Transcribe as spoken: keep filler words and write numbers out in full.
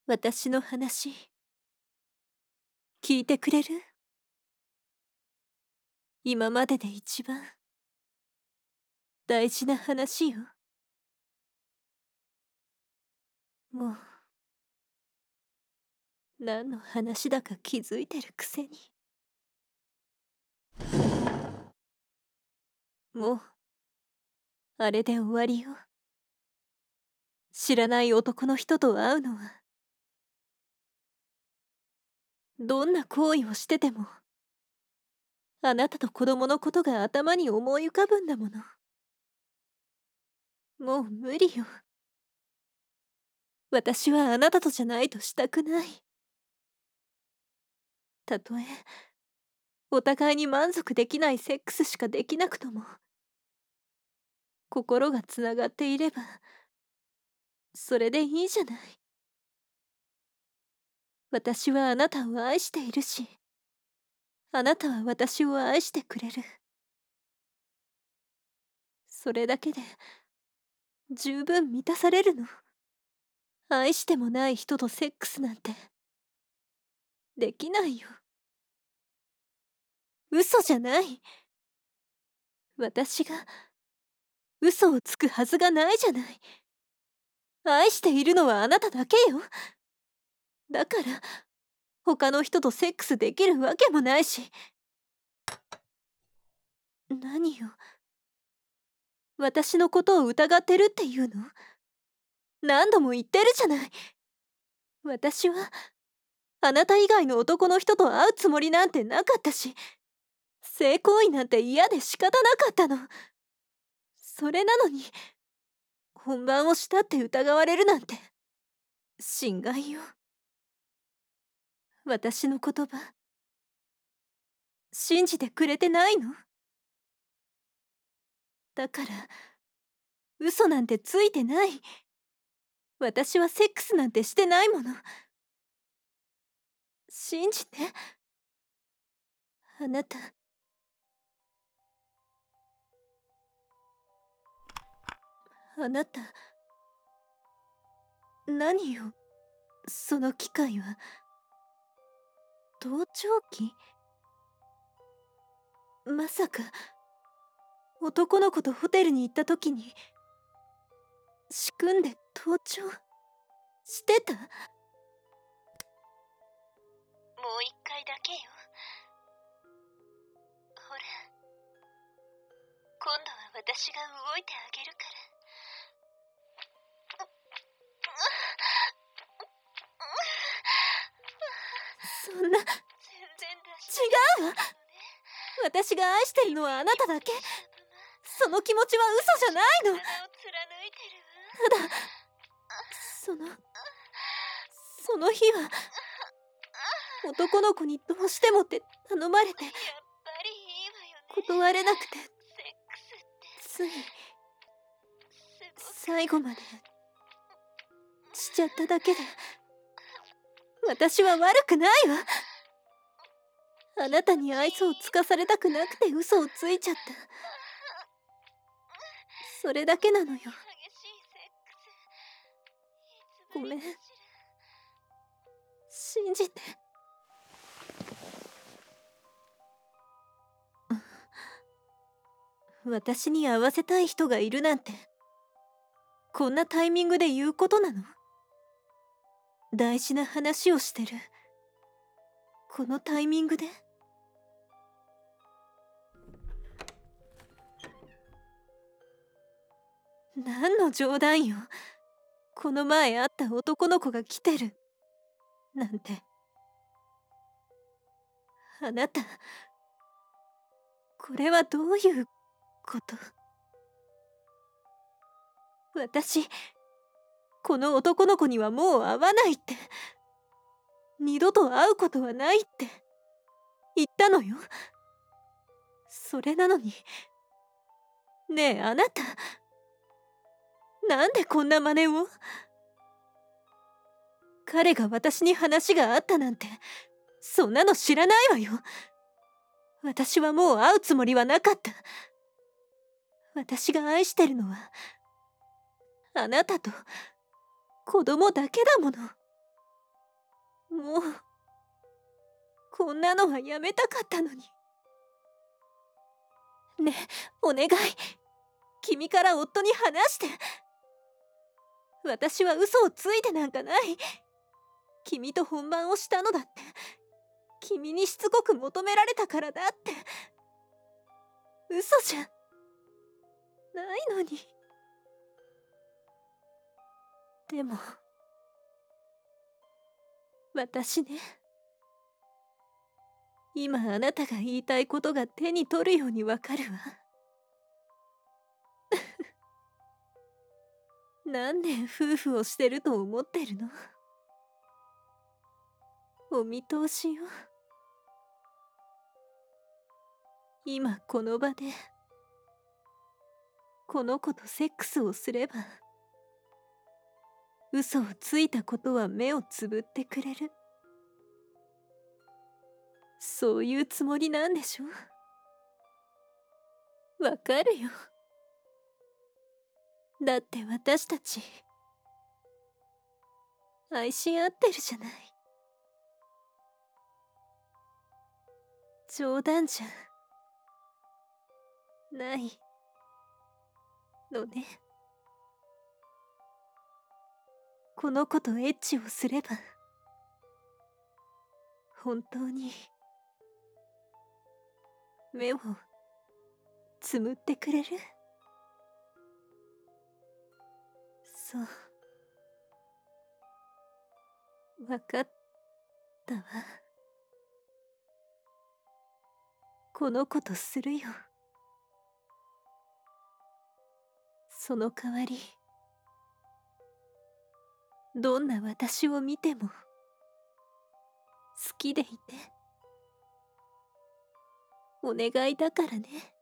私の話、聞いてくれる？今までで一番大事な話よ。もう、何の話だか気づいてるくせに。もう、あれで終わりよ。知らない男の人と会うのは、どんな行為をしてても、あなたと子供のことが頭に思い浮かぶんだもの。もう無理よ。私はあなたとじゃないとしたくない。たとえ、お互いに満足できないセックスしかできなくとも、心がつながっていれば、それでいいじゃない。私はあなたを愛しているし、あなたは私を愛してくれる。それだけで十分満たされるの。愛してもない人とセックスなんてできないよ。嘘じゃない。私が嘘をつくはずがないじゃない。愛しているのはあなただけよ。だから他の人とセックスできるわけもないし。何よ、私のことを疑ってるっていうの？何度も言ってるじゃない。私はあなた以外の男の人と会うつもりなんてなかったし、性行為なんて嫌で仕方なかったの。それなのに本番をしたって疑われるなんて心外よ。私の言葉信じてくれてないの？だから嘘なんてついてない。私はセックスなんてしてないもの。信じて。あなた、あなた、何よその機械は。盗聴器？まさか男の子とホテルに行った時に仕組んで盗聴してた？もう一回だけよ。ほら、今度は私が動いてあげるから。そんな、違うわ。私が愛してるのはあなただけ。その気持ちは嘘じゃないの。ただそのその日は男の子にどうしてもって頼まれて、断れなくてつい最後までしちゃっただけで。私は悪くないわ。あなたに愛想をつかされたくなくて嘘をついちゃった。それだけなのよ。ごめん。信じて。私に会わせたい人がいるなんて、こんなタイミングで言うことなの？大事な話をしてるこのタイミングで？何の冗談よ。この前会った男の子が来てるなんて。あなた、これはどういうこと？私、この男の子にはもう会わないって、二度と会うことはないって言ったのよ。それなのに、ねえあなた、なんでこんな真似を？彼が私に話があったなんて、そんなの知らないわよ。私はもう会うつもりはなかった。私が愛してるのはあなたと子供だけだもの。 もうこんなのはやめたかったのに。ねえ、お願い、君から夫に話して。私は嘘をついてなんかない。君と本番をしたのだって君にしつこく求められたからだって。嘘じゃないのに。でも私ね、今あなたが言いたいことが手に取るようにわかるわ。何年夫婦をしてると思ってるの。お見通しよ。今この場でこの子とセックスをすれば嘘をついたことは目をつぶってくれる。そういうつもりなんでしょ。わかるよ。だって私たち愛し合ってるじゃない。冗談じゃないのね。この子とエッチをすれば本当に目をつむってくれる？そうわかったわ。この子とするよ。その代わりどんな私を見ても好きでいてお願いだからね。